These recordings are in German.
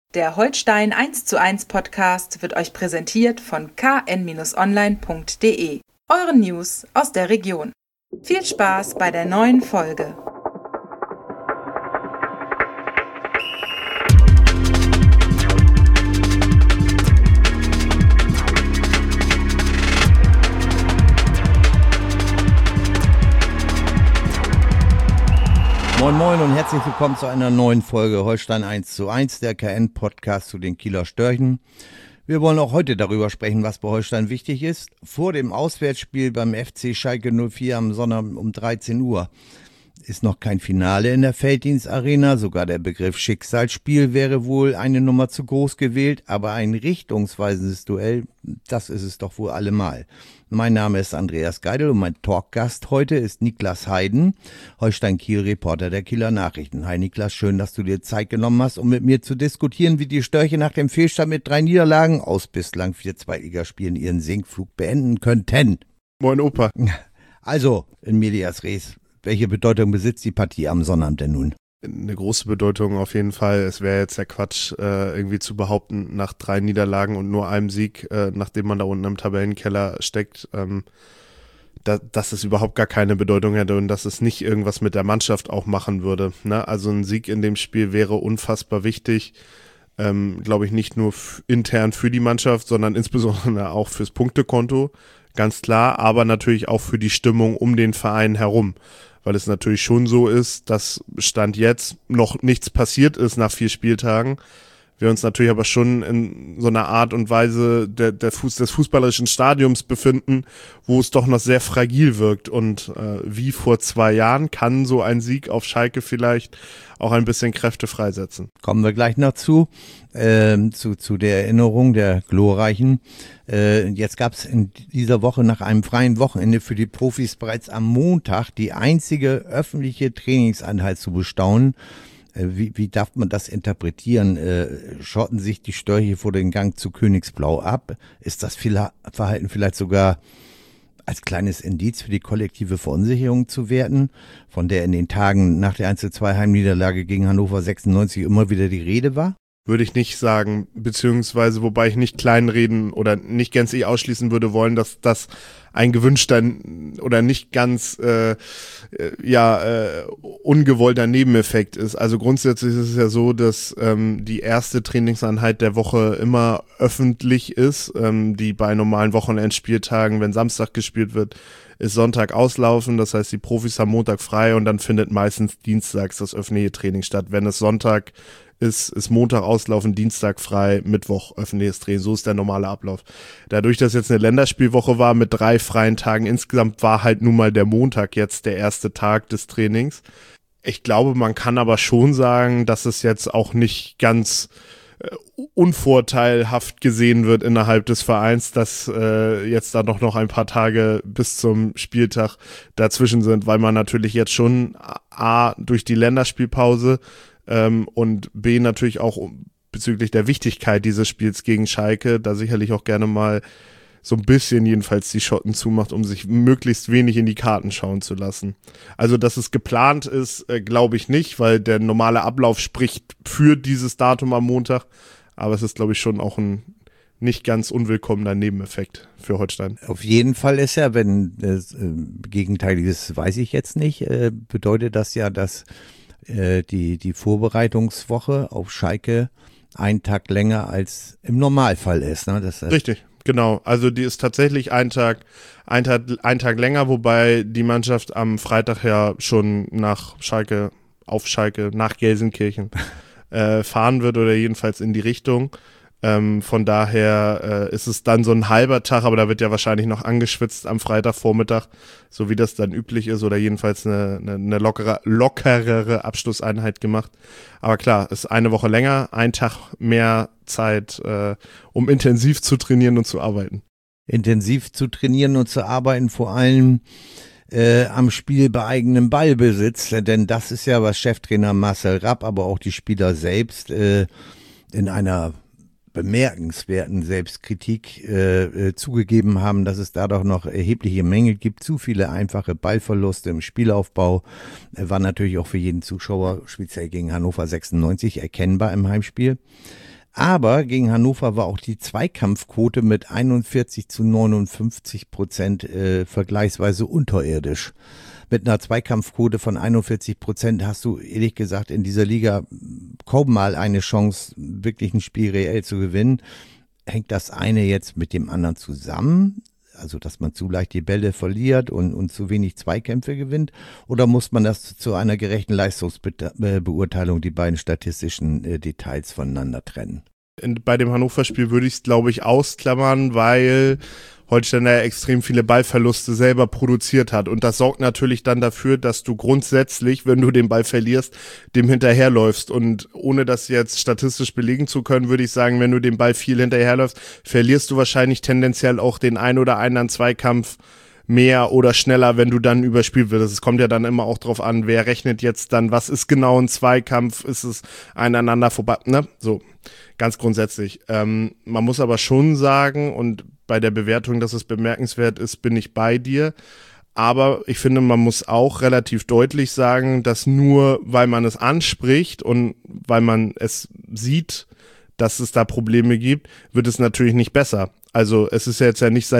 Der Holstein 1:1 Podcast wird euch präsentiert von kn-online.de, euren News aus der Region. Viel Spaß bei der neuen Folge. Moin Moin und herzlich willkommen zu einer neuen Folge Holstein 1:1, der KN-Podcast zu den Kieler Störchen. Wir wollen auch heute darüber sprechen, was bei Holstein wichtig ist. Vor dem Auswärtsspiel beim FC Schalke 04 am Sonntag um 13 Uhr ist noch kein Finale in der Felddienstarena. Sogar der Begriff Schicksalsspiel wäre wohl eine Nummer zu groß gewählt, aber ein richtungsweisendes Duell, das ist es doch wohl allemal. Mein Name ist Andreas Geidel und mein Talkgast heute ist Niklas Heiden, Holstein-Kiel-Reporter der Kieler Nachrichten. Hi Niklas, schön, dass du dir Zeit genommen hast, um mit mir zu diskutieren, wie die Störche nach dem Fehlstart mit 3 Niederlagen aus bislang 4 Zweitligaspielen ihren Sinkflug beenden könnten. Moin Opa. Also, in medias res, welche Bedeutung besitzt die Partie am Sonnabend denn nun? Eine große Bedeutung auf jeden Fall. Es wäre jetzt der Quatsch, irgendwie zu behaupten, nach 3 Niederlagen und nur einem Sieg, nachdem man da unten im Tabellenkeller steckt, dass es überhaupt gar keine Bedeutung hätte und dass es nicht irgendwas mit der Mannschaft auch machen würde. Ne? Also ein Sieg in dem Spiel wäre unfassbar wichtig, glaube ich, nicht nur intern für die Mannschaft, sondern insbesondere auch fürs Punktekonto, ganz klar, aber natürlich auch für die Stimmung um den Verein herum. Weil es natürlich schon so ist, dass Stand jetzt noch nichts passiert ist nach 4 Spieltagen. Wir uns natürlich aber schon in so einer Art und Weise des fußballerischen Stadiums befinden, wo es doch noch sehr fragil wirkt. Und wie vor 2 Jahren kann so ein Sieg auf Schalke vielleicht auch ein bisschen Kräfte freisetzen. Kommen wir gleich noch zu der Erinnerung der glorreichen. Jetzt gab es in dieser Woche nach einem freien Wochenende für die Profis bereits am Montag die einzige öffentliche Trainingseinheit zu bestaunen. Wie darf man das interpretieren? Schotten sich die Störche vor den Gang zu Königsblau ab? Ist das Verhalten vielleicht sogar als kleines Indiz für die kollektive Verunsicherung zu werten, von der in den Tagen nach der 1:2 Heimniederlage gegen Hannover 96 immer wieder die Rede war? Würde ich nicht sagen, beziehungsweise wobei ich nicht kleinreden oder nicht gänzlich ausschließen würde wollen, dass das ein gewünschter oder nicht ganz ungewollter Nebeneffekt ist. Also grundsätzlich ist es ja so, dass die erste Trainingseinheit der Woche immer öffentlich ist, die bei normalen Wochenendspieltagen, wenn Samstag gespielt wird, ist Sonntag auslaufen, das heißt die Profis haben Montag frei und dann findet meistens dienstags das öffentliche Training statt. Wenn es Sonntag ist Montag auslaufen, Dienstag frei, Mittwoch öffentliches Training. So ist der normale Ablauf. Dadurch, dass jetzt eine Länderspielwoche war mit 3 freien Tagen insgesamt, war halt nun mal der Montag jetzt der erste Tag des Trainings. Ich glaube, man kann aber schon sagen, dass es jetzt auch nicht ganz unvorteilhaft gesehen wird innerhalb des Vereins, dass jetzt da noch ein paar Tage bis zum Spieltag dazwischen sind, weil man natürlich jetzt schon A, durch die Länderspielpause und B, natürlich auch bezüglich der Wichtigkeit dieses Spiels gegen Schalke, da sicherlich auch gerne mal so ein bisschen jedenfalls die Schotten zumacht, um sich möglichst wenig in die Karten schauen zu lassen. Also, dass es geplant ist, glaube ich nicht, weil der normale Ablauf spricht für dieses Datum am Montag, aber es ist, glaube ich, schon auch ein nicht ganz unwillkommener Nebeneffekt für Holstein. Auf jeden Fall ist ja, wenn das Gegenteil ist, weiß ich jetzt nicht, bedeutet das ja, dass die Vorbereitungswoche auf Schalke einen Tag länger als im Normalfall ist. Ne? Das heißt, richtig, genau. Also die ist tatsächlich ein Tag länger, wobei die Mannschaft am Freitag ja schon nach Gelsenkirchen fahren wird oder jedenfalls in die Richtung. Von daher ist es dann so ein halber Tag, aber da wird ja wahrscheinlich noch angeschwitzt am Freitagvormittag, so wie das dann üblich ist, oder jedenfalls eine lockerere Abschlusseinheit gemacht. Aber klar, ist eine Woche länger, ein Tag mehr Zeit, um intensiv zu trainieren und zu arbeiten. Intensiv zu trainieren und zu arbeiten, vor allem am Spiel bei eigenem Ballbesitz, denn das ist ja, was Cheftrainer Marcel Rapp, aber auch die Spieler selbst in einer bemerkenswerten Selbstkritik zugegeben haben, dass es da doch noch erhebliche Mängel gibt. Zu viele einfache Ballverluste im Spielaufbau war natürlich auch für jeden Zuschauer, speziell gegen Hannover 96, erkennbar im Heimspiel. Aber gegen Hannover war auch die Zweikampfquote mit 41-59% vergleichsweise unterirdisch. Mit einer Zweikampfquote von 41% hast du ehrlich gesagt in dieser Liga kaum mal eine Chance, wirklich ein Spiel reell zu gewinnen. Hängt das eine jetzt mit dem anderen zusammen? Also, dass man zu leicht die Bälle verliert und zu wenig Zweikämpfe gewinnt? Oder muss man das zu einer gerechten Leistungsbeurteilung die beiden statistischen Details voneinander trennen? Bei dem Hannover-Spiel würde ich es, glaube ich, ausklammern, weil Holstein ja extrem viele Ballverluste selber produziert hat. Und das sorgt natürlich dann dafür, dass du grundsätzlich, wenn du den Ball verlierst, dem hinterherläufst. Und ohne das jetzt statistisch belegen zu können, würde ich sagen, wenn du dem Ball viel hinterherläufst, verlierst du wahrscheinlich tendenziell auch den ein oder anderen Zweikampf mehr oder schneller, wenn du dann überspielt wirst. Es kommt ja dann immer auch drauf an, wer rechnet jetzt dann, was ist genau ein Zweikampf, ist es einander vorbei, ne? So, ganz grundsätzlich. Man muss aber schon sagen, und bei der Bewertung, dass es bemerkenswert ist, bin ich bei dir. Aber ich finde, man muss auch relativ deutlich sagen, dass nur weil man es anspricht und weil man es sieht, dass es da Probleme gibt, wird es natürlich nicht besser. Also es ist ja jetzt ja nicht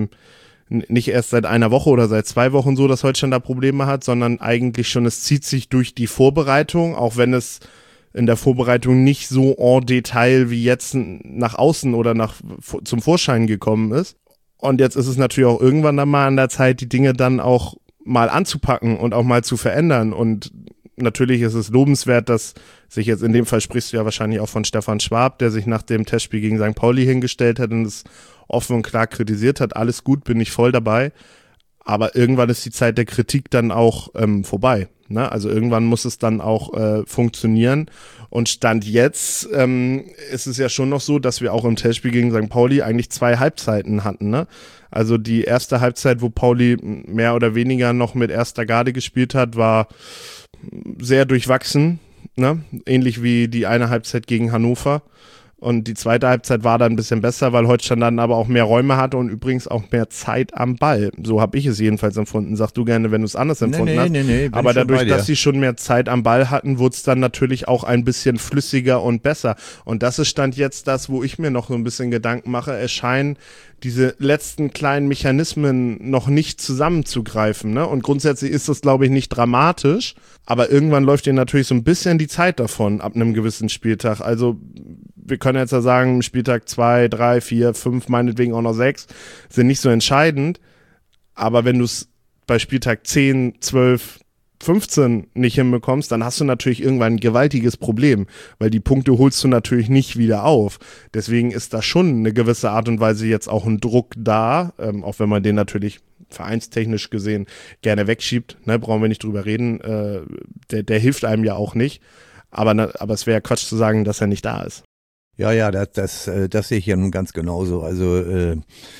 erst seit einer Woche oder seit 2 Wochen so, dass Holstein da Probleme hat, sondern eigentlich schon, es zieht sich durch die Vorbereitung, auch wenn es in der Vorbereitung nicht so en Detail wie jetzt nach außen oder zum Vorschein gekommen ist. Und jetzt ist es natürlich auch irgendwann dann mal an der Zeit, die Dinge dann auch mal anzupacken und auch mal zu verändern. Und natürlich ist es lobenswert, dass sich jetzt in dem Fall, sprichst du ja wahrscheinlich auch von Stefan Schwab, der sich nach dem Testspiel gegen St. Pauli hingestellt hat und es offen und klar kritisiert hat. Alles gut, bin ich voll dabei. Aber irgendwann ist die Zeit der Kritik dann auch vorbei. Ne? Also irgendwann muss es dann auch funktionieren. Und Stand jetzt ist es ja schon noch so, dass wir auch im Testspiel gegen St. Pauli eigentlich 2 Halbzeiten hatten. Ne? Also die erste Halbzeit, wo Pauli mehr oder weniger noch mit erster Garde gespielt hat, war sehr durchwachsen. Ne? Ähnlich wie die eine Halbzeit gegen Hannover. Und die zweite Halbzeit war dann ein bisschen besser, weil Holstein dann aber auch mehr Räume hatte und übrigens auch mehr Zeit am Ball. So habe ich es jedenfalls empfunden. Sag du gerne, wenn du es anders empfunden hast. Nee, aber dadurch, dass sie schon mehr Zeit am Ball hatten, wurde es dann natürlich auch ein bisschen flüssiger und besser. Und das ist Stand jetzt das, wo ich mir noch so ein bisschen Gedanken mache. Es scheinen diese letzten kleinen Mechanismen noch nicht zusammenzugreifen. Ne? Und grundsätzlich ist das, glaube ich, nicht dramatisch. Aber irgendwann läuft dir natürlich so ein bisschen die Zeit davon ab einem gewissen Spieltag. Also wir können jetzt ja sagen, Spieltag 2, 3, 4, 5, meinetwegen auch noch 6, sind nicht so entscheidend. Aber wenn du es bei Spieltag 10, 12, 15 nicht hinbekommst, dann hast du natürlich irgendwann ein gewaltiges Problem, weil die Punkte holst du natürlich nicht wieder auf. Deswegen ist da schon eine gewisse Art und Weise jetzt auch ein Druck da, auch wenn man den natürlich vereinstechnisch gesehen gerne wegschiebt, ne, brauchen wir nicht drüber reden, der hilft einem ja auch nicht, aber es wäre Quatsch zu sagen, dass er nicht da ist. Ja, das sehe ich ja nun ganz genauso. Also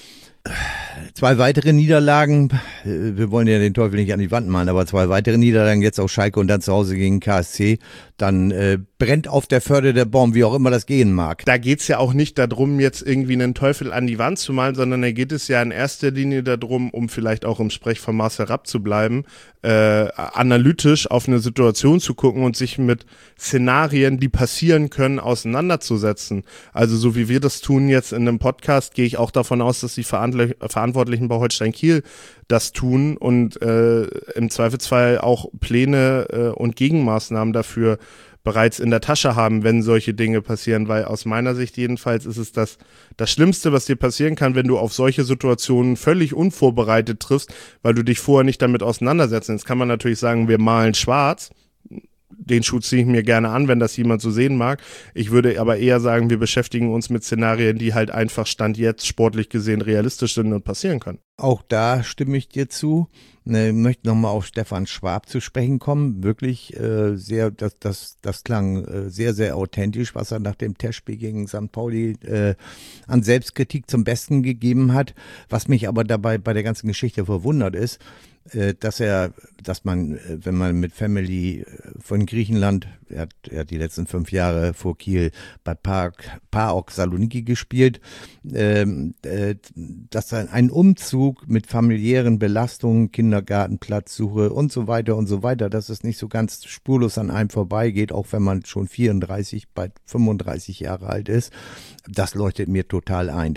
2 weitere Niederlagen, wir wollen ja den Teufel nicht an die Wand malen, aber 2 weitere Niederlagen, jetzt auf Schalke und dann zu Hause gegen KSC, dann brennt auf der Förde der Baum, wie auch immer das gehen mag. Da geht's ja auch nicht darum, jetzt irgendwie einen Teufel an die Wand zu malen, sondern da geht es ja in erster Linie darum, um vielleicht auch im Sprech von Marcel Rapp zu bleiben, analytisch auf eine Situation zu gucken und sich mit Szenarien, die passieren können, auseinanderzusetzen. Also so wie wir das tun jetzt in einem Podcast, gehe ich auch davon aus, dass die Verantwortlichen bei Holstein Kiel das tun und im Zweifelsfall auch Pläne und Gegenmaßnahmen dafür bereits in der Tasche haben, wenn solche Dinge passieren, weil aus meiner Sicht jedenfalls ist es das Schlimmste, was dir passieren kann, wenn du auf solche Situationen völlig unvorbereitet triffst, weil du dich vorher nicht damit auseinandersetzt. Jetzt kann man natürlich sagen, wir malen schwarz. Den Schuh ziehe ich mir gerne an, wenn das jemand so sehen mag. Ich würde aber eher sagen, wir beschäftigen uns mit Szenarien, die halt einfach Stand jetzt sportlich gesehen realistisch sind und passieren können. Auch da stimme ich dir zu. Ich möchte nochmal auf Stefan Schwab zu sprechen kommen. Wirklich das klang sehr, sehr authentisch, was er nach dem Testspiel gegen St. Pauli an Selbstkritik zum Besten gegeben hat. Was mich aber dabei bei der ganzen Geschichte verwundert ist, dass man, wenn man mit Family von Griechenland, er hat die letzten 5 Jahre vor Kiel bei PAOK Saloniki gespielt, dass ein Umzug Umzug mit familiären Belastungen, Kindergartenplatzsuche und so weiter, dass es nicht so ganz spurlos an einem vorbeigeht, auch wenn man schon 34, bald 35 Jahre alt ist. Das leuchtet mir total ein.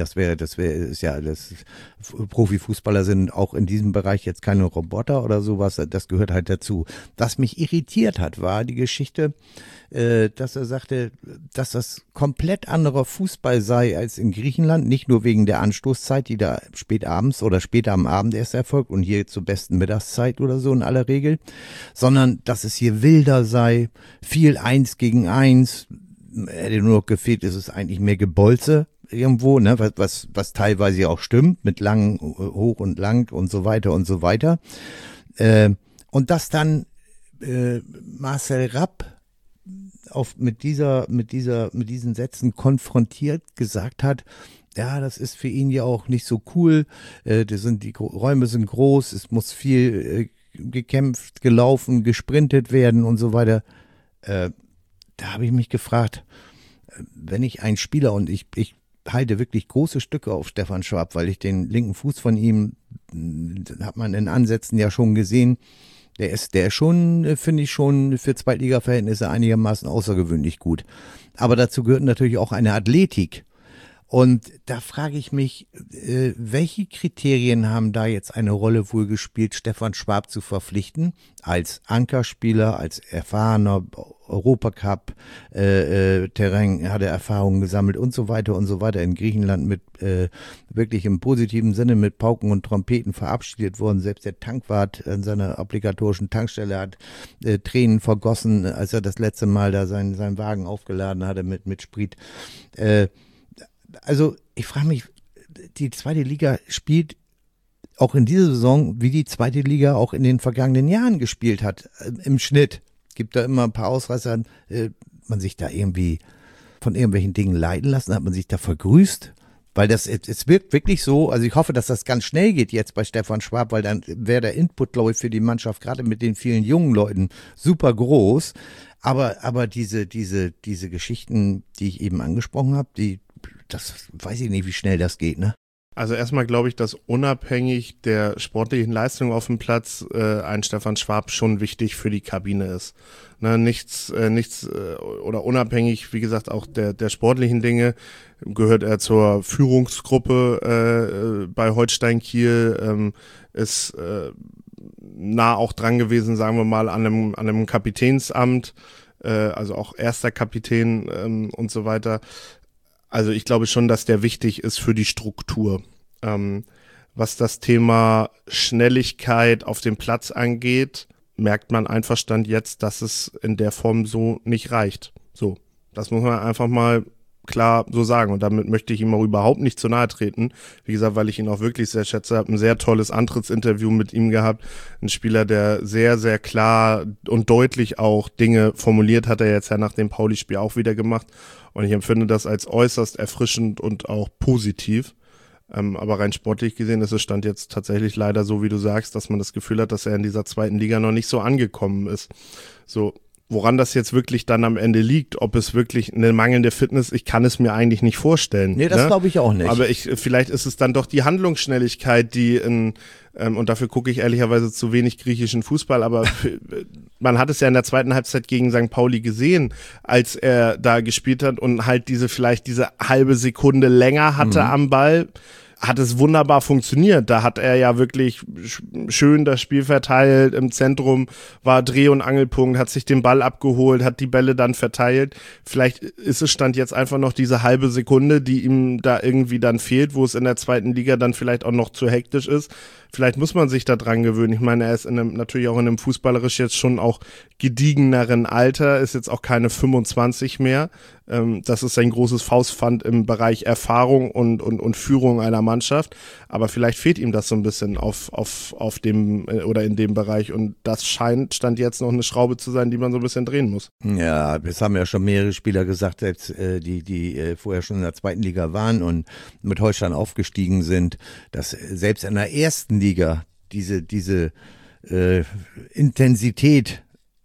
Profifußballer sind auch in diesem Bereich jetzt keine Roboter oder sowas, das gehört halt dazu. Was mich irritiert hat, war die Geschichte, dass er sagte, dass das komplett anderer Fußball sei als in Griechenland, nicht nur wegen der Anstoßzeit, die da spät abends oder später am Abend erst erfolgt und hier zur besten Mittagszeit oder so in aller Regel, sondern dass es hier wilder sei, viel 1 gegen 1, hätte nur noch gefehlt, ist es eigentlich mehr Gebolze irgendwo, ne, was teilweise auch stimmt, mit lang, hoch und lang und so weiter und so weiter. Und dass dann Marcel Rapp mit diesen Sätzen konfrontiert gesagt hat, ja, das ist für ihn ja auch nicht so cool, die Räume sind groß, es muss viel gekämpft, gelaufen, gesprintet werden und so weiter. Da habe ich mich gefragt, wenn ich einen Spieler, und ich halte wirklich große Stücke auf Stefan Schwab, weil ich den linken Fuß von ihm, hat man in Ansätzen ja schon gesehen, der ist schon, finde ich schon, für Zweitliga-Verhältnisse einigermaßen außergewöhnlich gut. Aber dazu gehört natürlich auch eine Athletik. Und da frage ich mich, welche Kriterien haben da jetzt eine Rolle wohl gespielt, Stefan Schwab zu verpflichten, als Ankerspieler, als erfahrener Europacup, Terrain, hat er Erfahrungen gesammelt und so weiter in Griechenland mit wirklich im positiven Sinne mit Pauken und Trompeten verabschiedet worden. Selbst der Tankwart an seiner obligatorischen Tankstelle hat Tränen vergossen, als er das letzte Mal da seinen Wagen aufgeladen hatte mit Sprit. Also ich frage mich, die zweite Liga spielt auch in dieser Saison, wie die zweite Liga auch in den vergangenen Jahren gespielt hat, im Schnitt. Gibt da immer ein paar Ausreißer, man sich da irgendwie von irgendwelchen Dingen leiten lassen, hat man sich da vergrüßt, weil es wirkt wirklich so, also ich hoffe, dass das ganz schnell geht jetzt bei Stefan Schwab, weil dann wäre der Input, glaube ich, für die Mannschaft, gerade mit den vielen jungen Leuten, super groß, aber diese Geschichten, die ich eben angesprochen habe, das weiß ich nicht, wie schnell das geht, ne? Also erstmal glaube ich, dass unabhängig der sportlichen Leistung auf dem Platz ein Stefan Schwab schon wichtig für die Kabine ist. Ne, nichts oder unabhängig, wie gesagt, auch der sportlichen Dinge gehört er zur Führungsgruppe bei Holstein Kiel, ist nah auch dran gewesen, sagen wir mal, an einem Kapitänsamt, also auch erster Kapitän und so weiter. Also ich glaube schon, dass der wichtig ist für die Struktur. Was das Thema Schnelligkeit auf dem Platz angeht, merkt man einfach Stand jetzt, dass es in der Form so nicht reicht. So, das muss man einfach mal klar so sagen. Und damit möchte ich ihm auch überhaupt nicht zu nahe treten. Wie gesagt, weil ich ihn auch wirklich sehr schätze. Habe ein sehr tolles Antrittsinterview mit ihm gehabt. Ein Spieler, der sehr, sehr klar und deutlich auch Dinge formuliert, hat er jetzt ja nach dem Pauli-Spiel auch wieder gemacht. Und ich empfinde das als äußerst erfrischend und auch positiv. Aber rein sportlich gesehen ist es Stand jetzt tatsächlich leider so, wie du sagst, dass man das Gefühl hat, dass er in dieser zweiten Liga noch nicht so angekommen ist. So, woran das jetzt wirklich dann am Ende liegt, ob es wirklich eine mangelnde Fitness, ich kann es mir eigentlich nicht vorstellen. Nee, das glaube ich auch nicht. Aber vielleicht ist es dann doch die Handlungsschnelligkeit, die und dafür gucke ich ehrlicherweise zu wenig griechischen Fußball, aber man hat es ja in der zweiten Halbzeit gegen St. Pauli gesehen, als er da gespielt hat und halt diese halbe Sekunde länger hatte am Ball, hat es wunderbar funktioniert. Da hat er ja wirklich schön das Spiel verteilt, im Zentrum war Dreh- und Angelpunkt, hat sich den Ball abgeholt, hat die Bälle dann verteilt. Vielleicht ist es Stand jetzt einfach noch diese halbe Sekunde, die ihm da irgendwie dann fehlt, wo es in der zweiten Liga dann vielleicht auch noch zu hektisch ist. Vielleicht muss man sich da dran gewöhnen. Ich meine, er ist natürlich auch in einem fußballerisch jetzt schon auch gediegeneren Alter, ist jetzt auch keine 25 mehr. Das ist ein großes Faustpfand im Bereich Erfahrung und Führung einer Mannschaft. Aber vielleicht fehlt ihm das so ein bisschen auf dem oder in dem Bereich. Und das Stand jetzt noch eine Schraube zu sein, die man so ein bisschen drehen muss. Ja, das haben ja schon mehrere Spieler gesagt, selbst die vorher schon in der zweiten Liga waren und mit Holstein aufgestiegen sind, dass selbst in der ersten Liga diese Intensität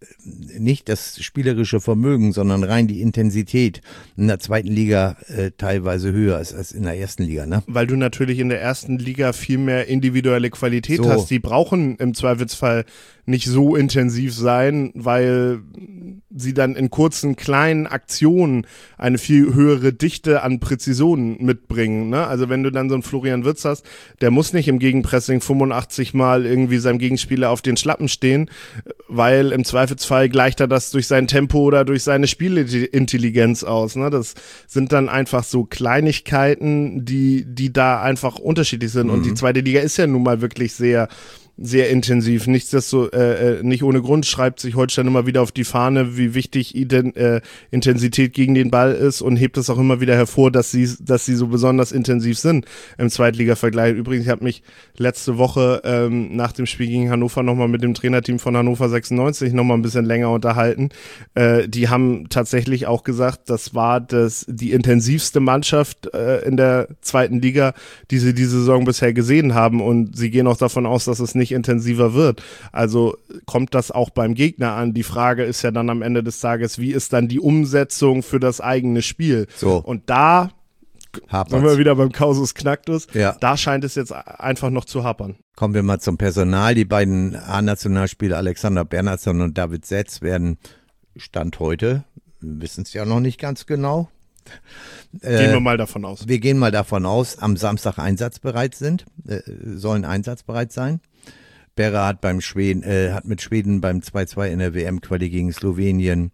nicht das spielerische Vermögen, sondern rein die Intensität in der zweiten Liga teilweise höher ist als in der ersten Liga, ne? Weil du natürlich in der ersten Liga viel mehr individuelle Qualität hast. Die brauchen im Zweifelsfall nicht so intensiv sein, weil sie dann in kurzen, kleinen Aktionen eine viel höhere Dichte an Präzision mitbringen, ne? Also wenn du dann so einen Florian Wirtz hast, der muss nicht im Gegenpressing 85 Mal irgendwie seinem Gegenspieler auf den Schlappen stehen, weil im Zweifelsfall gleicht er das durch sein Tempo oder durch seine Spielintelligenz aus, ne? Das sind dann einfach so Kleinigkeiten, die da einfach unterschiedlich sind. Und die zweite Liga ist ja nun mal wirklich sehr intensiv. Nicht ohne Grund schreibt sich Holstein immer wieder auf die Fahne, wie wichtig Intensität gegen den Ball ist und hebt es auch immer wieder hervor, dass sie so besonders intensiv sind im Zweitliga-Vergleich. Übrigens, ich habe mich letzte Woche nach dem Spiel gegen Hannover nochmal mit dem Trainerteam von Hannover 96 nochmal ein bisschen länger unterhalten. Die haben tatsächlich auch gesagt, das war die intensivste Mannschaft in der zweiten Liga, die sie diese Saison bisher gesehen haben, und sie gehen auch davon aus, dass es nicht intensiver wird. Also kommt das auch beim Gegner an. Die Frage ist ja dann am Ende des Tages, wie ist dann die Umsetzung für das eigene Spiel? So. Und da sind wir wieder beim Kausus Knacktus. Ja. Da scheint es jetzt einfach noch zu hapern. Kommen wir mal zum Personal. Die beiden A-Nationalspieler Alexander Bernhardsson und David Setz werden Stand heute, wir wissen es ja noch nicht ganz genau, Gehen wir mal davon aus. Wir gehen mal davon aus, am Samstag einsatzbereit sollen einsatzbereit sein. Berra hat mit Schweden beim 2-2 in der WM-Quali gegen Slowenien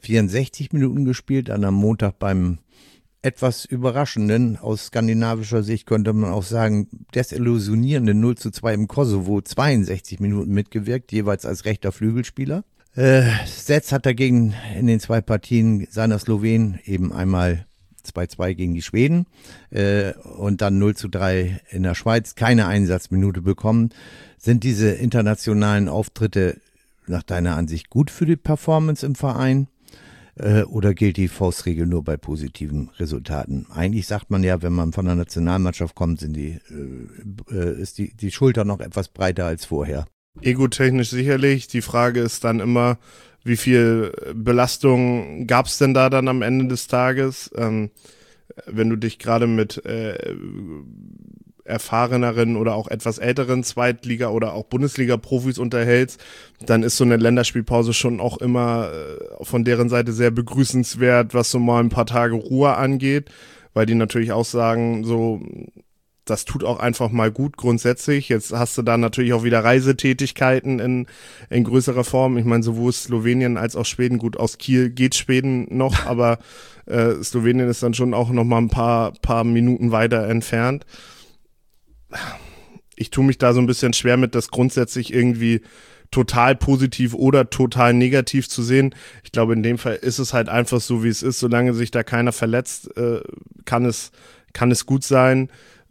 64 Minuten gespielt. Dann am Montag beim etwas überraschenden, aus skandinavischer Sicht könnte man auch sagen, desillusionierenden 0:2 im Kosovo 62 Minuten mitgewirkt, jeweils als rechter Flügelspieler. Setz hat dagegen in den 2 Partien seiner Slowenen eben einmal 2-2 gegen die Schweden und dann 0:3 in der Schweiz keine Einsatzminute bekommen. Sind diese internationalen Auftritte nach deiner Ansicht gut für die Performance im Verein oder gilt die Faustregel nur bei positiven Resultaten? Eigentlich sagt man ja, wenn man von der Nationalmannschaft kommt, ist die Schulter noch etwas breiter als vorher. Egotechnisch sicherlich. Die Frage ist dann immer, wie viel Belastung gab es denn da dann am Ende des Tages? Wenn du dich gerade mit erfahreneren oder auch etwas älteren Zweitliga- oder auch Bundesliga-Profis unterhältst, dann ist so eine Länderspielpause schon auch immer von deren Seite sehr begrüßenswert, was so mal ein paar Tage Ruhe angeht, weil die natürlich auch sagen, so, das tut auch einfach mal gut grundsätzlich. Jetzt hast du da natürlich auch wieder Reisetätigkeiten in größerer Form. Ich meine, sowohl Slowenien als auch Schweden, gut, aus Kiel geht Schweden noch, aber Slowenien ist dann schon auch noch mal ein paar Minuten weiter entfernt. Ich tue mich da so ein bisschen schwer mit, das grundsätzlich irgendwie total positiv oder total negativ zu sehen. Ich glaube, in dem Fall ist es halt einfach so, wie es ist. Solange sich da keiner verletzt, kann es gut sein.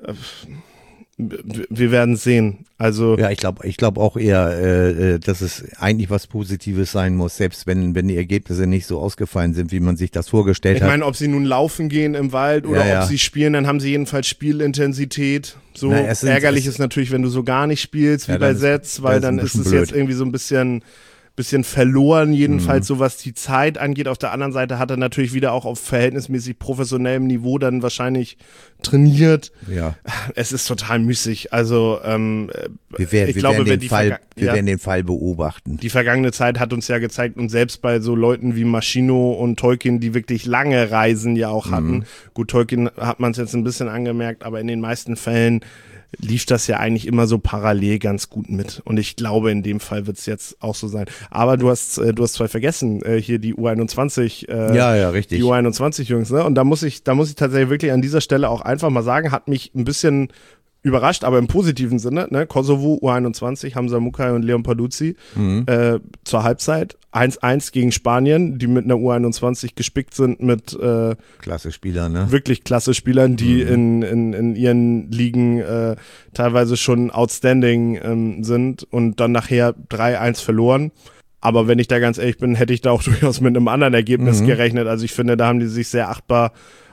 Wir werden sehen. Also ja, ich glaube auch eher, dass es eigentlich was Positives sein muss, selbst wenn die Ergebnisse nicht so ausgefallen sind, wie man sich das vorgestellt hat. Ich meine, ob sie nun laufen gehen im Wald oder ob sie spielen, dann haben sie jedenfalls Spielintensität. So ärgerlich ist natürlich, wenn du so gar nicht spielst, wie bei Setz, weil dann ist es jetzt irgendwie so ein bisschen verloren, jedenfalls so was die Zeit angeht. Auf der anderen Seite hat er natürlich wieder auch auf verhältnismäßig professionellem Niveau dann wahrscheinlich trainiert. Ja. Es ist total müßig. Also wir werden den Fall beobachten. Die vergangene Zeit hat uns ja gezeigt, und selbst bei so Leuten wie Maschino und Tolkien, die wirklich lange Reisen ja auch hatten. Gut, Tolkien hat man es jetzt ein bisschen angemerkt, aber in den meisten Fällen lief das ja eigentlich immer so parallel ganz gut mit. Und ich glaube, in dem Fall wird es jetzt auch so sein. Aber du hast zwei vergessen, hier die U21. Ja, richtig. Die U21-Jungs, ne? Und da muss ich tatsächlich wirklich an dieser Stelle auch einfach mal sagen, hat mich ein bisschen überrascht, aber im positiven Sinne, ne? Kosovo, U21, Hamza Mukai und Leon Paluzzi zur Halbzeit 1-1 gegen Spanien, die mit einer U21 gespickt sind mit klasse Spieler, ne? Wirklich klasse Spielern, die in ihren Ligen teilweise schon outstanding sind und dann nachher 3-1 verloren. Aber wenn ich da ganz ehrlich bin, hätte ich da auch durchaus mit einem anderen Ergebnis gerechnet. Also ich finde, da haben die sich sehr achtbar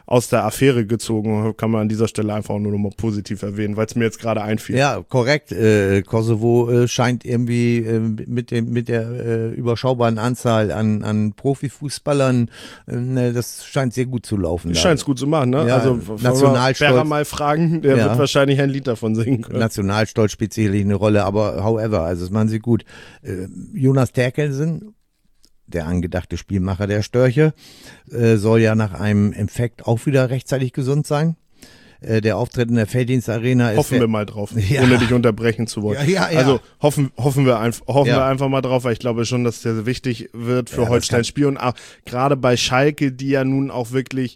aus der Affäre gezogen. Kann man an dieser Stelle einfach nur nochmal positiv erwähnen, weil es mir jetzt gerade einfiel. Ja, korrekt. Kosovo scheint irgendwie mit der überschaubaren Anzahl an Profifußballern, das scheint sehr gut zu laufen. Scheint es gut zu machen, ne? Ja, also Nationalstolz. mal fragen, der wird wahrscheinlich ein Lied davon singen können. Nationalstolz spielt sicherlich eine Rolle, aber however, also das machen sie gut. Jonas Terkelsen, der angedachte Spielmacher der Störche, soll ja nach einem Infekt auch wieder rechtzeitig gesund sein. Der Auftritt in der Felddienstarena ist. Hoffen wir mal drauf, ohne dich unterbrechen zu wollen. Ja. Also hoffen wir einfach mal drauf, weil ich glaube schon, dass der wichtig wird für Holstein Spiel und auch gerade bei Schalke, die ja nun auch wirklich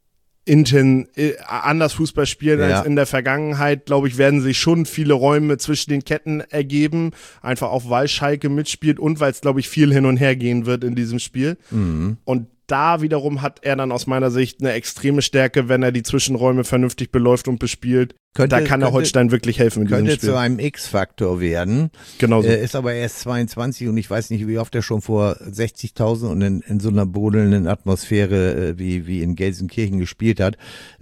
anders Fußball spielen als in der Vergangenheit, glaube ich, werden sich schon viele Räume zwischen den Ketten ergeben, einfach auch weil Schalke mitspielt und weil es, glaube ich, viel hin und her gehen wird in diesem Spiel. Und da wiederum hat er dann aus meiner Sicht eine extreme Stärke, wenn er die Zwischenräume vernünftig beläuft und bespielt. Da kann er Holstein wirklich helfen in diesem Spiel. Könnte zu einem X-Faktor werden. Genau so. Er ist aber erst 22 und ich weiß nicht, wie oft er schon vor 60.000 und in so einer brodelnden Atmosphäre wie in Gelsenkirchen gespielt hat.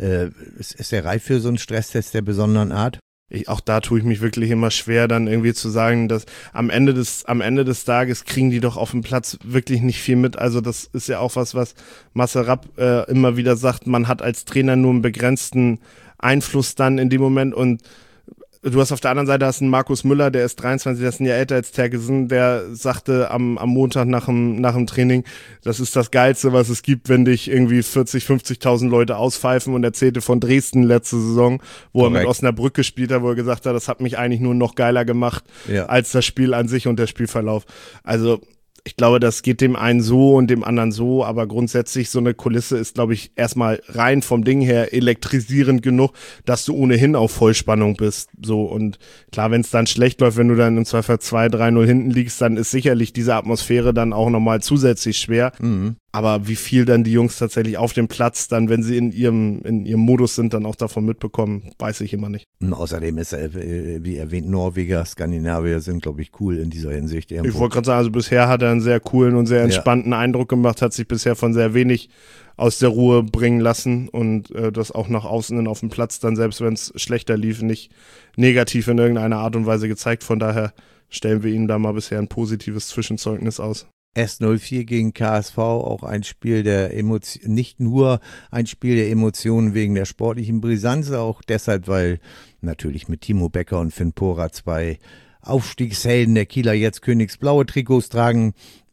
Ist er reif für so einen Stresstest der besonderen Art? Auch da tue ich mich wirklich immer schwer, dann irgendwie zu sagen, dass am Ende des Tages kriegen die doch auf dem Platz wirklich nicht viel mit. Also das ist ja auch was Marcel Rapp immer wieder sagt, man hat als Trainer nur einen begrenzten Einfluss dann in dem Moment und du hast auf der anderen Seite einen Markus Müller, der ist 23, der ist ein Jahr älter als Terkelsen, der sagte am Montag nach dem Training, das ist das Geilste, was es gibt, wenn dich irgendwie 50.000 Leute auspfeifen und erzählte von Dresden letzte Saison, wo er mit Osnabrück gespielt hat, wo er gesagt hat, das hat mich eigentlich nur noch geiler gemacht als das Spiel an sich und der Spielverlauf. Also ich glaube, das geht dem einen so und dem anderen so, aber grundsätzlich so eine Kulisse ist, glaube ich, erstmal rein vom Ding her elektrisierend genug, dass du ohnehin auf Vollspannung bist. So und klar, wenn es dann schlecht läuft, wenn du dann im Zweifel 2-3-0 hinten liegst, dann ist sicherlich diese Atmosphäre dann auch nochmal zusätzlich schwer. Aber wie viel dann die Jungs tatsächlich auf dem Platz dann, wenn sie in ihrem Modus sind, dann auch davon mitbekommen, weiß ich immer nicht. Und außerdem ist er, wie erwähnt, Norweger, Skandinavier sind, glaube ich, cool in dieser Hinsicht. Irgendwo. Ich wollte gerade sagen, also bisher hat er einen sehr coolen und sehr entspannten Eindruck gemacht, hat sich bisher von sehr wenig aus der Ruhe bringen lassen und das auch nach außen hin auf dem Platz dann, selbst wenn es schlechter lief, nicht negativ in irgendeiner Art und Weise gezeigt. Von daher stellen wir ihm da mal bisher ein positives Zwischenzeugnis aus. S04 gegen KSV, auch ein Spiel der Emotionen, nicht nur ein Spiel der Emotionen wegen der sportlichen Brisanz, auch deshalb, weil natürlich mit Timo Becker und Finn Pora zwei Aufstiegshelden der Kieler jetzt königsblaue Trikots tragen.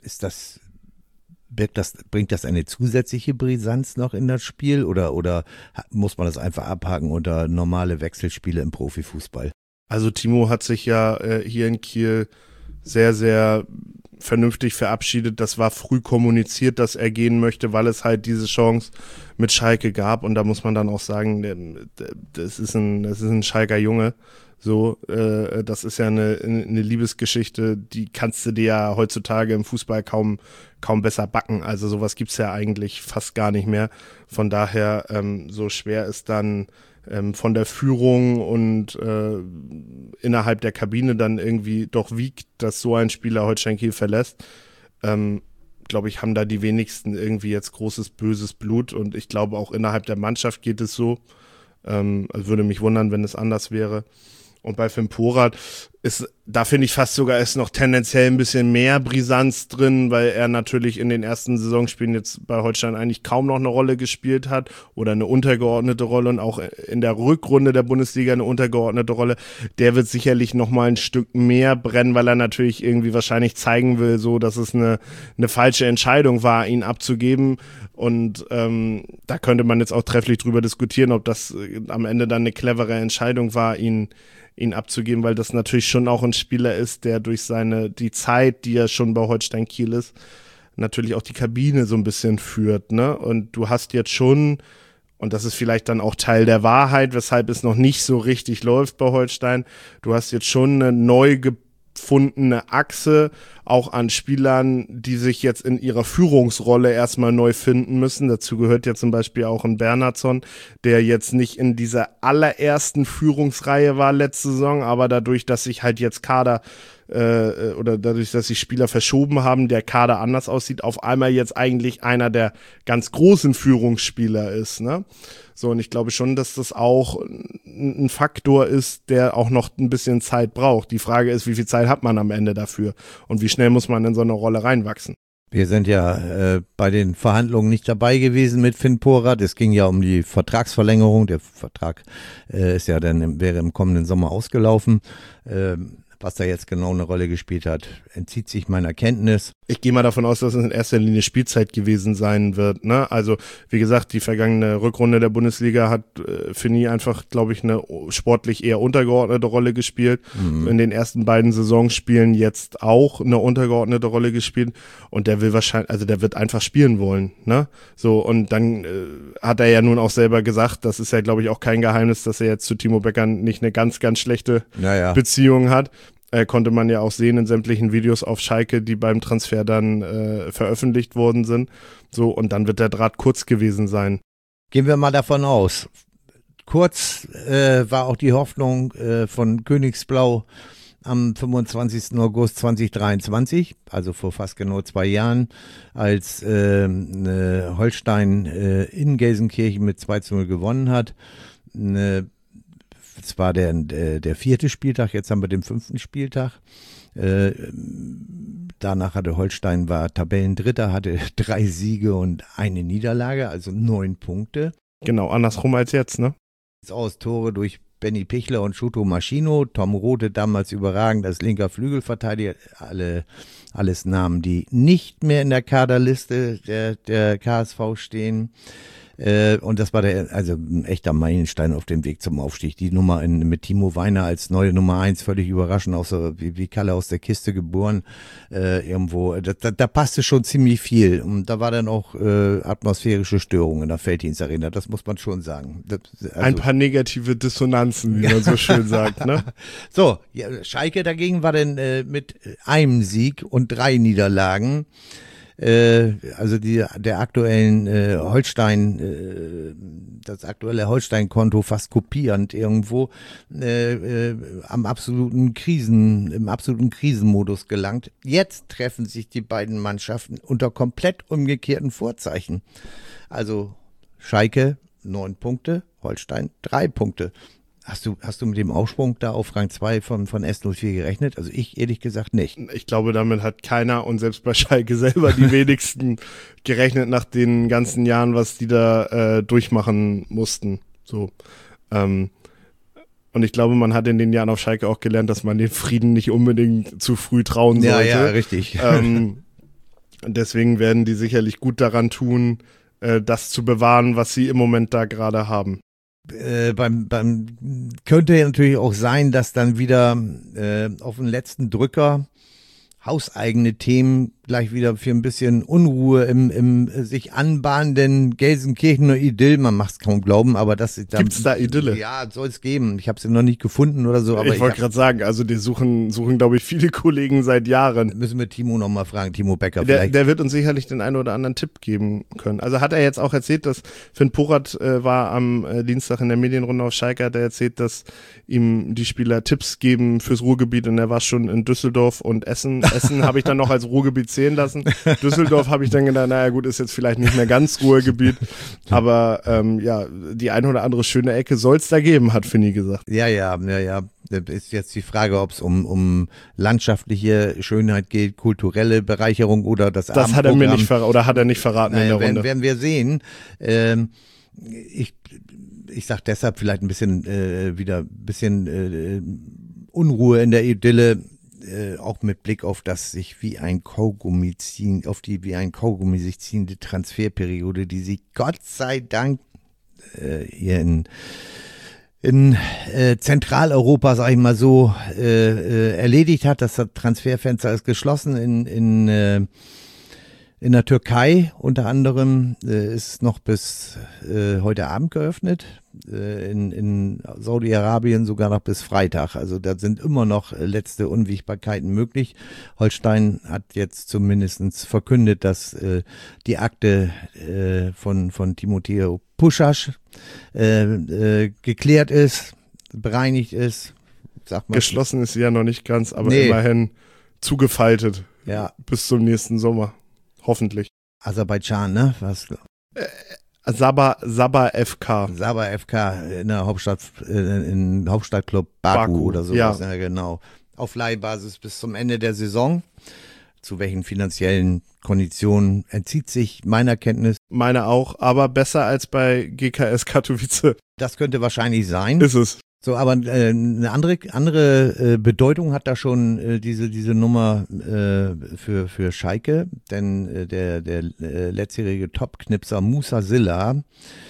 Bringt das eine zusätzliche Brisanz noch in das Spiel oder muss man das einfach abhaken unter normale Wechselspiele im Profifußball? Also Timo hat sich ja hier in Kiel sehr, sehr vernünftig verabschiedet. Das war früh kommuniziert, dass er gehen möchte, weil es halt diese Chance mit Schalke gab. Und da muss man dann auch sagen, das ist ein Schalker Junge. So, das ist ja eine Liebesgeschichte, die kannst du dir ja heutzutage im Fußball kaum besser backen. Also sowas gibt's ja eigentlich fast gar nicht mehr. Von daher, so schwer ist dann von der Führung und innerhalb der Kabine dann irgendwie doch wiegt, dass so ein Spieler Holstein Kiel verlässt, glaube ich, haben da die wenigsten irgendwie jetzt großes, böses Blut und ich glaube auch innerhalb der Mannschaft geht es so. Also würde mich wundern, wenn es anders wäre. Und bei Finn Porat da finde ich fast sogar ist noch tendenziell ein bisschen mehr Brisanz drin, weil er natürlich in den ersten Saisonspielen jetzt bei Holstein eigentlich kaum noch eine Rolle gespielt hat oder eine untergeordnete Rolle und auch in der Rückrunde der Bundesliga eine untergeordnete Rolle. Der wird sicherlich noch mal ein Stück mehr brennen, weil er natürlich irgendwie wahrscheinlich zeigen will, so dass es eine falsche Entscheidung war, ihn abzugeben. Und da könnte man jetzt auch trefflich drüber diskutieren, ob das am Ende dann eine clevere Entscheidung war, ihn abzugeben, weil das natürlich schon auch ein Spieler ist, der durch die Zeit, die er schon bei Holstein Kiel ist, natürlich auch die Kabine so ein bisschen führt, ne? Und du hast jetzt schon, und das ist vielleicht dann auch Teil der Wahrheit, weshalb es noch nicht so richtig läuft bei Holstein, du hast jetzt schon eine neu gefundene Achse auch an Spielern, die sich jetzt in ihrer Führungsrolle erstmal neu finden müssen. Dazu gehört ja zum Beispiel auch ein Bernhardsson, der jetzt nicht in dieser allerersten Führungsreihe war letzte Saison, aber dadurch, dass sich halt jetzt oder dadurch, dass sich Spieler verschoben haben, der Kader anders aussieht, auf einmal jetzt eigentlich einer der ganz großen Führungsspieler ist, ne? So, und ich glaube schon, dass das auch ein Faktor ist, der auch noch ein bisschen Zeit braucht. Die Frage ist, wie viel Zeit hat man am Ende dafür und wie schnell muss man in so eine Rolle reinwachsen? Wir sind ja bei den Verhandlungen nicht dabei gewesen mit Finn Porat. Es ging ja um die Vertragsverlängerung. Der Vertrag wäre im kommenden Sommer ausgelaufen. Was da jetzt genau eine Rolle gespielt hat, entzieht sich meiner Kenntnis. Ich gehe mal davon aus, dass es in erster Linie Spielzeit gewesen sein wird, ne? Also, wie gesagt, die vergangene Rückrunde der Bundesliga hat Finny einfach, glaube ich, eine sportlich eher untergeordnete Rolle gespielt. In den ersten beiden Saisonspielen jetzt auch eine untergeordnete Rolle gespielt. Und der wird einfach spielen wollen, ne? So, und dann hat er ja nun auch selber gesagt, das ist ja, glaube ich, auch kein Geheimnis, dass er jetzt zu Timo Becker nicht eine ganz, ganz schlechte Beziehung hat. Konnte man ja auch sehen in sämtlichen Videos auf Schalke, die beim Transfer dann veröffentlicht worden sind. So, und dann wird der Draht kurz gewesen sein. Gehen wir mal davon aus. Kurz war auch die Hoffnung von Königsblau am 25. August 2023, also vor fast genau 2 Jahren, als Holstein in Gelsenkirchen mit 2:0 gewonnen hat. Es war der 4. Spieltag, jetzt haben wir den 5. Spieltag. Danach war Tabellendritter, hatte 3 Siege und 1 Niederlage, also 9 Punkte. Genau, andersrum als jetzt, ne? Aus Tore durch Benny Pichler und Shuto Maschino, Tom Rothe damals überragend als linker Flügelverteidiger, alles Namen, die nicht mehr in der Kaderliste der KSV stehen. Und das war ein echter Meilenstein auf dem Weg zum Aufstieg. Die Nummer mit Timo Weiner als neue Nummer 1, völlig überraschend, auch so wie Kalle aus der Kiste geboren, irgendwo. Da passte schon ziemlich viel. Und da war dann auch atmosphärische Störungen in der Felddienstarena, das muss man schon sagen. Ein paar negative Dissonanzen, wie man so schön sagt, ne? So, ja, Schalke dagegen war dann mit einem Sieg und 3 Niederlagen. Also der aktuellen das aktuelle Holstein-Konto fast kopierend irgendwo im absoluten Krisenmodus gelangt. Jetzt treffen sich die beiden Mannschaften unter komplett umgekehrten Vorzeichen. Also Schalke 9 Punkte, Holstein 3 Punkte. Hast du mit dem Aufsprung da auf Rang 2 von S04 gerechnet? Also ich ehrlich gesagt nicht. Ich glaube, damit hat keiner und selbst bei Schalke selber die wenigsten gerechnet nach den ganzen Jahren, was die da durchmachen mussten. So. Und ich glaube, man hat in den Jahren auf Schalke auch gelernt, dass man den Frieden nicht unbedingt zu früh trauen sollte. Ja, richtig. Deswegen werden die sicherlich gut daran tun, das zu bewahren, was sie im Moment da gerade haben. Könnte ja natürlich auch sein, dass dann wieder auf den letzten Drücker hauseigene Themen gleich wieder für ein bisschen Unruhe im sich anbahnenden Gelsenkirchener Idyll, man macht es kaum glauben, aber das gibt's da Idylle? Ja, soll es geben. Ich habe sie noch nicht gefunden oder so. Aber ich wollte gerade sagen, also die suchen glaube ich viele Kollegen seit Jahren. Müssen wir Timo noch mal fragen, Timo Becker vielleicht. Der wird uns sicherlich den einen oder anderen Tipp geben können. Also hat er jetzt auch erzählt, dass Finn Porat war am Dienstag in der Medienrunde auf Schalke, hat er erzählt, dass ihm die Spieler Tipps geben fürs Ruhrgebiet und er war schon in Düsseldorf und Essen. Essen habe ich dann noch als Ruhrgebiet zählen lassen. Düsseldorf habe ich dann gedacht, naja gut, ist jetzt vielleicht nicht mehr ganz Ruhrgebiet, aber die ein oder andere schöne Ecke soll es da geben, hat Finny gesagt. Ja. Das ist jetzt die Frage, ob es um landschaftliche Schönheit geht, kulturelle Bereicherung oder das Abendprogramm. Das hat er mir nicht verraten, oder hat er nicht verraten in der Runde. Werden wir sehen. Ich sag deshalb vielleicht ein bisschen Unruhe in der Idylle, auch mit Blick auf das sich wie ein Kaugummi sich ziehende Transferperiode, die sich Gott sei Dank hier in Zentraleuropa, sag ich mal so, erledigt hat. Das Transferfenster ist geschlossen In der Türkei unter anderem ist noch bis heute Abend geöffnet, in Saudi-Arabien sogar noch bis Freitag. Also da sind immer noch letzte Unwägbarkeiten möglich. Holstein hat jetzt zumindest verkündet, dass die Akte von Timoteo Pušaš geklärt ist, bereinigt ist. Sag mal. Geschlossen ist sie ja noch nicht ganz, aber immerhin zugefaltet bis zum nächsten Sommer. Hoffentlich. Aserbaidschan, ne? Was? Sabah FK. Sabah FK in der in Hauptstadtclub Baku oder sowas. Ja, genau. Auf Leihbasis bis zum Ende der Saison. Zu welchen finanziellen Konditionen entzieht sich meiner Kenntnis? Meine auch, aber besser als bei GKS Katowice. Das könnte wahrscheinlich sein. Ist es. So, aber eine andere Bedeutung hat da schon diese Nummer für Schalke, denn der letztjährige Top-Knipser Musa Silla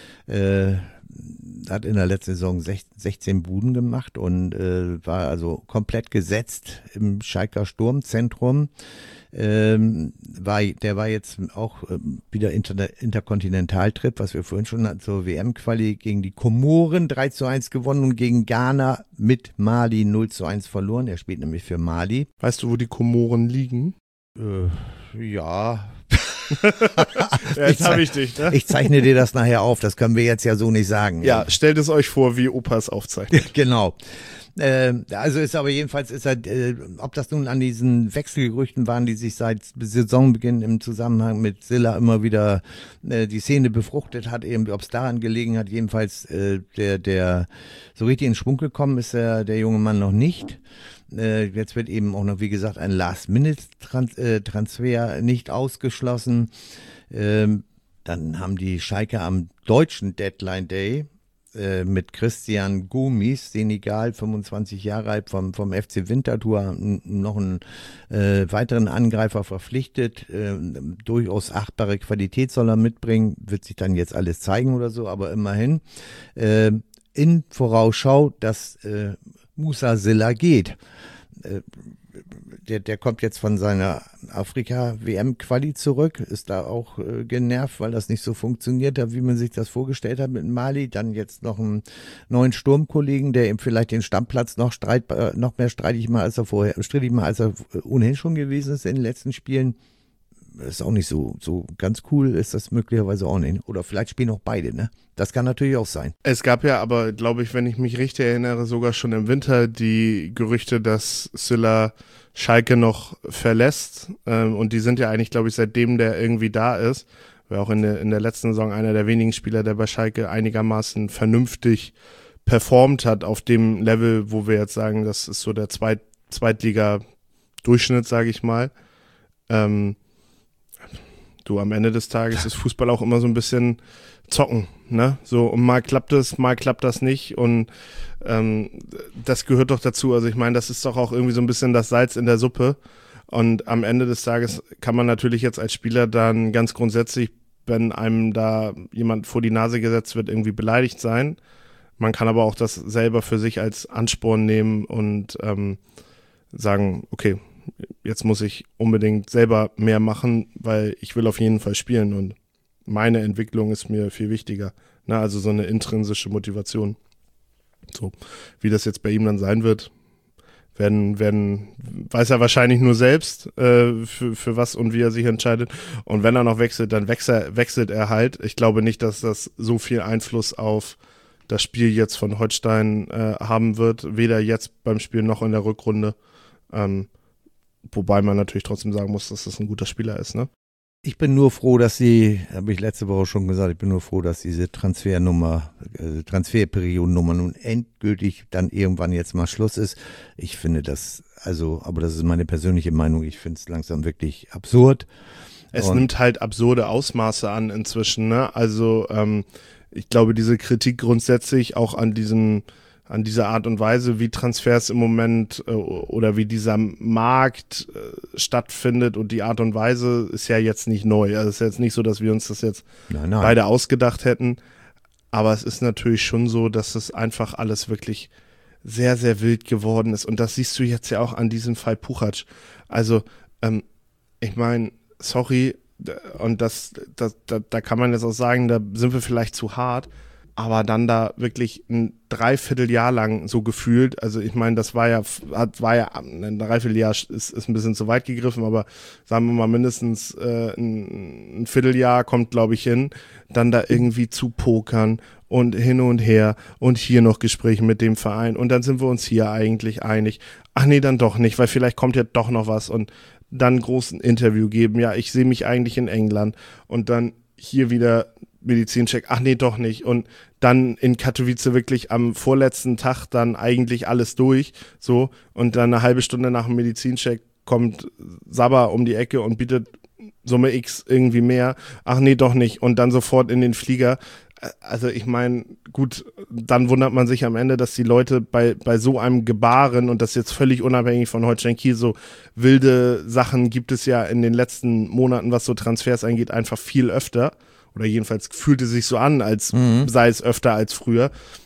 hat in der letzten Saison 16 Buden gemacht und war also komplett gesetzt im Schalker Sturmzentrum. Der war jetzt auch wieder Interkontinentaltrip, was wir vorhin schon hatten, zur WM-Quali gegen die Komoren 3:1 gewonnen und gegen Ghana mit Mali 0:1 verloren. Er spielt nämlich für Mali. Weißt du, wo die Komoren liegen? Ja. Jetzt habe ich dich, ne? Ich zeichne dir das nachher auf, das können wir jetzt ja so nicht sagen. Ja, stellt es euch vor, wie Opa es aufzeichnet. Genau. Also ist aber jedenfalls, ob das nun an diesen Wechselgerüchten waren, die sich seit Saisonbeginn im Zusammenhang mit Silla immer wieder die Szene befruchtet hat, eben ob es daran gelegen hat, jedenfalls der so richtig in Schwung gekommen ist der junge Mann noch nicht. Jetzt wird eben auch noch, wie gesagt, ein Last-Minute-Transfer nicht ausgeschlossen. Dann haben die Schalke am deutschen Deadline Day mit Christian Gomis, Senegal, 25 Jahre alt, vom FC Winterthur, noch einen weiteren Angreifer verpflichtet. Durchaus achtbare Qualität soll er mitbringen, wird sich dann jetzt alles zeigen oder so, aber immerhin in Vorausschau, dass Musa Silla geht. Der kommt jetzt von seiner Afrika-WM-Quali zurück, ist da auch genervt, weil das nicht so funktioniert hat, wie man sich das vorgestellt hat mit Mali. Dann jetzt noch einen neuen Sturmkollegen, der ihm vielleicht den Stammplatz noch mehr strittig mal, als er ohnehin schon gewesen ist in den letzten Spielen. Das ist auch nicht so ganz cool, ist das möglicherweise auch nicht. Oder vielleicht spielen auch beide, ne? Das kann natürlich auch sein. Es gab ja aber, glaube ich, wenn ich mich richtig erinnere, sogar schon im Winter die Gerüchte, dass Silla Schalke noch verlässt. Und die sind ja eigentlich, glaube ich, seitdem der irgendwie da ist, war auch in der letzten Saison einer der wenigen Spieler, der bei Schalke einigermaßen vernünftig performt hat auf dem Level, wo wir jetzt sagen, das ist so der Zweitliga-Durchschnitt, sage ich mal. Du, am Ende des Tages ist Fußball auch immer so ein bisschen zocken, ne? So, und mal klappt das nicht und das gehört doch dazu. Also ich meine, das ist doch auch irgendwie so ein bisschen das Salz in der Suppe und am Ende des Tages kann man natürlich jetzt als Spieler dann ganz grundsätzlich, wenn einem da jemand vor die Nase gesetzt wird, irgendwie beleidigt sein. Man kann aber auch das selber für sich als Ansporn nehmen und sagen, okay, jetzt muss ich unbedingt selber mehr machen, weil ich will auf jeden Fall spielen und meine Entwicklung ist mir viel wichtiger. Na, also so eine intrinsische Motivation. So, wie das jetzt bei ihm dann sein wird, weiß er wahrscheinlich nur selbst, für was und wie er sich entscheidet. Und wenn er noch wechselt, dann wechselt er halt. Ich glaube nicht, dass das so viel Einfluss auf das Spiel jetzt von Holstein haben wird, weder jetzt beim Spiel noch in der Rückrunde. Wobei man natürlich trotzdem sagen muss, dass das ein guter Spieler ist, ne? Ich bin nur froh, dass habe ich letzte Woche schon gesagt, ich bin nur froh, dass diese Transferperiodennummer nun endgültig dann irgendwann jetzt mal Schluss ist. Ich finde das, aber das ist meine persönliche Meinung, ich finde es langsam wirklich absurd. Es nimmt halt absurde Ausmaße an inzwischen, ne? Also ich glaube, diese Kritik grundsätzlich auch an dieser Art und Weise, wie Transfers im Moment oder wie dieser Markt stattfindet und die Art und Weise ist ja jetzt nicht neu. Also es ist jetzt nicht so, dass wir uns das jetzt beide ausgedacht hätten. Aber es ist natürlich schon so, dass es einfach alles wirklich sehr, sehr wild geworden ist. Und das siehst du jetzt ja auch an diesem Fall Puchac. Also ich meine, sorry, Und da kann man jetzt auch sagen, da sind wir vielleicht zu hart. Aber dann da wirklich ein Dreivierteljahr lang so gefühlt, also ich meine, das war ja ein Dreivierteljahr ist ein bisschen zu weit gegriffen, aber sagen wir mal mindestens ein Vierteljahr kommt, glaube ich, hin, dann da irgendwie zu pokern und hin und her und hier noch Gespräche mit dem Verein und dann sind wir uns hier eigentlich einig. Ach nee, dann doch nicht, weil vielleicht kommt ja doch noch was und dann groß ein Interview geben, ja, ich sehe mich eigentlich in England und dann hier wieder Medizincheck, ach nee, doch nicht. Und dann in Katowice wirklich am vorletzten Tag dann eigentlich alles durch, so. Und dann eine halbe Stunde nach dem Medizincheck kommt Saba um die Ecke und bietet Summe X irgendwie mehr. Ach nee, doch nicht. Und dann sofort in den Flieger. Also ich meine, gut, dann wundert man sich am Ende, dass die Leute bei so einem Gebaren, und das jetzt völlig unabhängig von Holstein Kiel, so wilde Sachen gibt es ja in den letzten Monaten, was so Transfers angeht, einfach viel öfter. Oder jedenfalls fühlte sich so an, als sei es öfter als früher.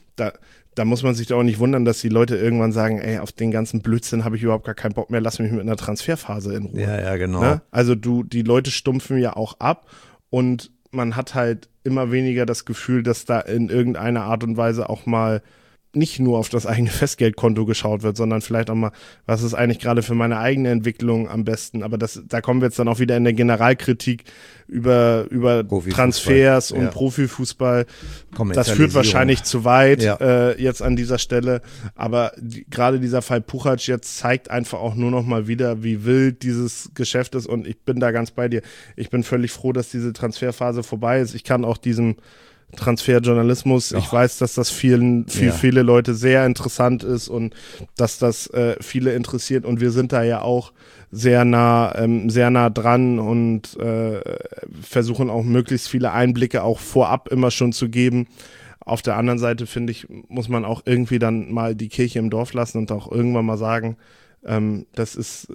Da muss man sich doch auch nicht wundern, dass die Leute irgendwann sagen, ey, auf den ganzen Blödsinn habe ich überhaupt gar keinen Bock mehr, lass mich mit einer Transferphase in Ruhe. Ja, genau. Ne? Also die Leute stumpfen ja auch ab und man hat halt immer weniger das Gefühl, dass da in irgendeiner Art und Weise auch mal nicht nur auf das eigene Festgeldkonto geschaut wird, sondern vielleicht auch mal, was ist eigentlich gerade für meine eigene Entwicklung am besten. Aber da kommen wir jetzt dann auch wieder in der Generalkritik über Transfers und Profifußball. Das führt wahrscheinlich zu weit jetzt an dieser Stelle. Aber gerade dieser Fall Puchac jetzt zeigt einfach auch nur noch mal wieder, wie wild dieses Geschäft ist. Und ich bin da ganz bei dir. Ich bin völlig froh, dass diese Transferphase vorbei ist. Ich kann auch diesem Transferjournalismus. Ich weiß, dass das viele Leute sehr interessant ist und dass das viele interessiert und wir sind da ja auch sehr nah dran und versuchen auch möglichst viele Einblicke auch vorab immer schon zu geben. Auf der anderen Seite, finde ich, muss man auch irgendwie dann mal die Kirche im Dorf lassen und auch irgendwann mal sagen, das ist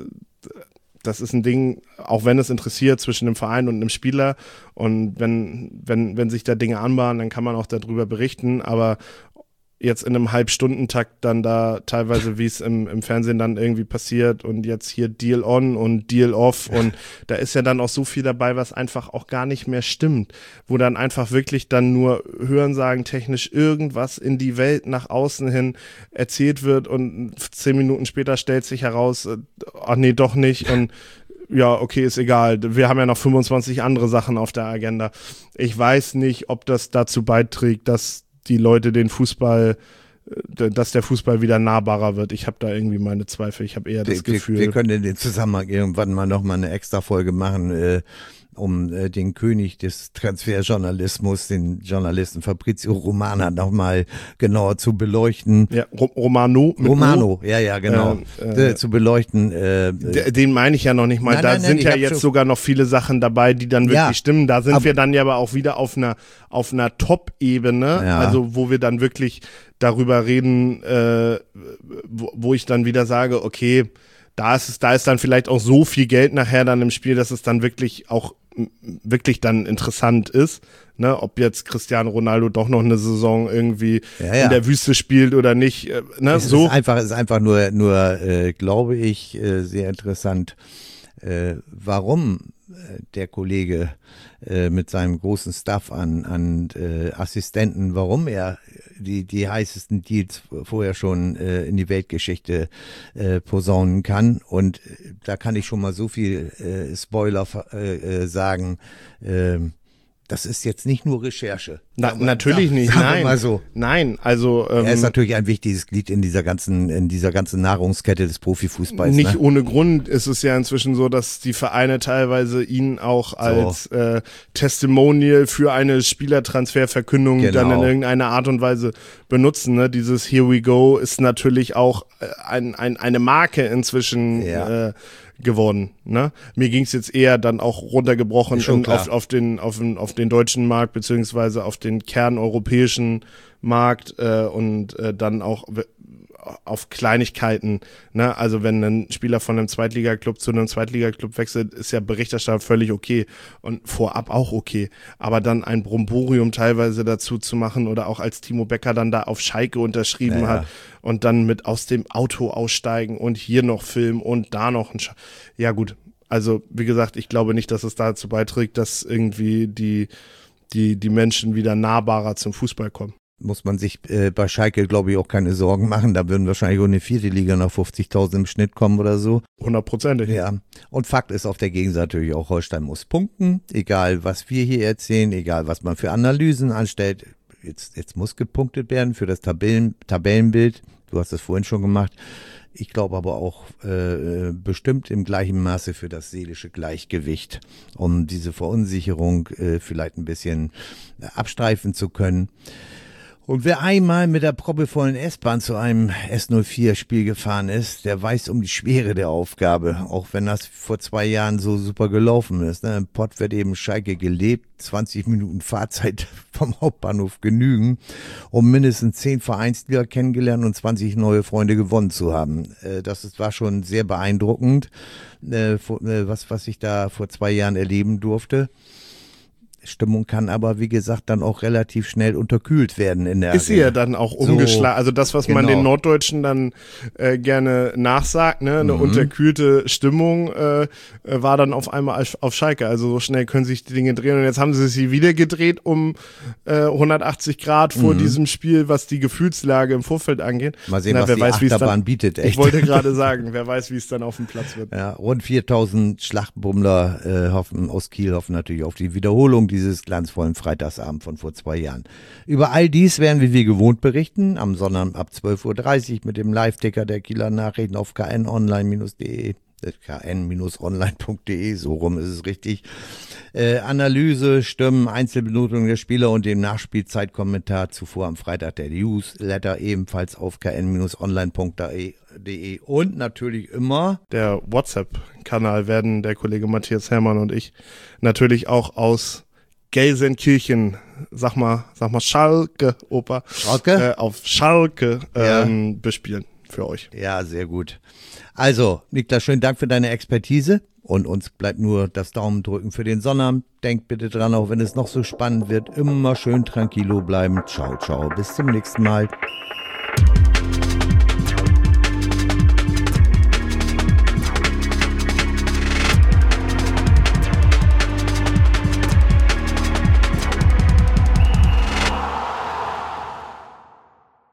ein Ding, auch wenn es interessiert, zwischen dem Verein und einem Spieler. Und wenn sich da Dinge anbahnen, dann kann man auch darüber berichten. Aber jetzt in einem Halbstundentakt dann da teilweise, wie es im Fernsehen dann irgendwie passiert und jetzt hier Deal on und Deal off und da ist ja dann auch so viel dabei, was einfach auch gar nicht mehr stimmt, wo dann einfach wirklich dann nur Hörensagen technisch irgendwas in die Welt nach außen hin erzählt wird und 10 Minuten später stellt sich heraus, ach nee, doch nicht und ja, okay, ist egal. Wir haben ja noch 25 andere Sachen auf der Agenda. Ich weiß nicht, ob das dazu beiträgt, dass die Leute dass der Fußball wieder nahbarer wird. Ich habe da irgendwie meine Zweifel. Ich habe eher das Gefühl. Wir können in den Zusammenhang irgendwann mal nochmal eine Extra-Folge machen, um den König des Transferjournalismus, den Journalisten Fabrizio Romano nochmal genauer zu beleuchten. Ja, Romano, ja, genau. Zu beleuchten. Den meine ich ja noch nicht mal. Nein, sind ja jetzt sogar noch viele Sachen dabei, die dann wirklich stimmen. Da sind wir dann ja aber auch wieder auf einer Top-Ebene, also wo wir dann wirklich darüber reden, wo ich dann wieder sage, okay, da ist dann vielleicht auch so viel Geld nachher dann im Spiel, dass es dann wirklich dann interessant ist, ne, ob jetzt Cristiano Ronaldo doch noch eine Saison irgendwie in der Wüste spielt oder nicht, ne, es so. ist einfach nur glaube ich, sehr interessant, warum der Kollege mit seinem großen Staff an Assistenten, warum er die heißesten Deals vorher schon in die Weltgeschichte posaunen kann. Und da kann ich schon mal so viel Spoiler sagen, das ist jetzt nicht nur Recherche. Natürlich nicht, nein. Mal so. Nein, also er ist natürlich ein wichtiges Glied in dieser ganzen Nahrungskette des Profifußballs. Nicht ohne Grund ist es ja inzwischen so, dass die Vereine teilweise ihn auch als Testimonial für eine Spielertransferverkündung dann in irgendeiner Art und Weise benutzen. Ne? Dieses Here we go ist natürlich auch eine Marke inzwischen geworden. Ne? Mir ging es jetzt eher dann auch runtergebrochen auf den deutschen Markt beziehungsweise auf den kerneuropäischen Markt und dann auch auf Kleinigkeiten, ne? Also wenn ein Spieler von einem Zweitligaklub zu einem Zweitligaklub wechselt, ist ja Berichterstattung völlig okay und vorab auch okay, aber dann ein Bromborium teilweise dazu zu machen oder auch als Timo Becker dann da auf Schalke unterschrieben hat und dann mit aus dem Auto aussteigen und hier noch filmen und da noch ja gut, Also, wie gesagt, ich glaube nicht, dass es dazu beiträgt, dass irgendwie die Menschen wieder nahbarer zum Fußball kommen. Muss man sich bei Schalke, glaube ich, auch keine Sorgen machen. Da würden wahrscheinlich auch in die 4. Liga nach 50.000 im Schnitt kommen oder so. 100%. Ja, und Fakt ist auf der Gegenseite natürlich auch, Holstein muss punkten. Egal, was wir hier erzählen, egal, was man für Analysen anstellt. Jetzt muss gepunktet werden für das Tabellenbild. Du hast das vorhin schon gemacht. Ich glaube aber auch bestimmt im gleichen Maße für das seelische Gleichgewicht, um diese Verunsicherung vielleicht ein bisschen abstreifen zu können. Und wer einmal mit der proppevollen S-Bahn zu einem S04-Spiel gefahren ist, der weiß um die Schwere der Aufgabe, auch wenn das vor 2 Jahren so super gelaufen ist. Im Pott wird eben Schalke gelebt, 20 Minuten Fahrzeit vom Hauptbahnhof genügen, um mindestens 10 Vereinslieder kennengelernt und 20 neue Freunde gewonnen zu haben. War schon sehr beeindruckend, was ich da vor 2 Jahren erleben durfte. Stimmung kann aber, wie gesagt, dann auch relativ schnell unterkühlt werden in der Ist sie ja dann auch umgeschlagen. Also das, was man den Norddeutschen dann gerne nachsagt, ne, eine unterkühlte Stimmung war dann auf einmal auf Schalke. Also so schnell können sich die Dinge drehen. Und jetzt haben sie wieder gedreht um 180 Grad vor diesem Spiel, was die Gefühlslage im Vorfeld angeht. Mal sehen, was die Achterbahn bietet. Echt. Ich wollte gerade sagen, wer weiß, wie es dann auf dem Platz wird. Ja, rund 4.000 Schlachtbummler aus Kiel hoffen natürlich auf die Wiederholung dieses glanzvollen Freitagsabend von vor 2 Jahren. Über all dies werden wir wie gewohnt berichten, am Sonntag ab 12.30 Uhr mit dem Live-Ticker der Kieler Nachrichten auf knonline.de, kn-online.de, so rum ist es richtig. Analyse, Stimmen, Einzelbenotungen der Spieler und dem Nachspielzeitkommentar zuvor am Freitag der Newsletter ebenfalls auf kn-online.de und natürlich immer der WhatsApp-Kanal werden der Kollege Matthias Hermann und ich natürlich auch aus Gelsenkirchen, sag mal Schalke, Opa. Schalke? Auf Schalke bespielen für euch. Ja, sehr gut. Also, Niklas, schönen Dank für deine Expertise und uns bleibt nur das Daumen drücken für den Sonnabend. Denkt bitte dran, auch wenn es noch so spannend wird, immer schön tranquilo bleiben. Ciao, ciao, bis zum nächsten Mal.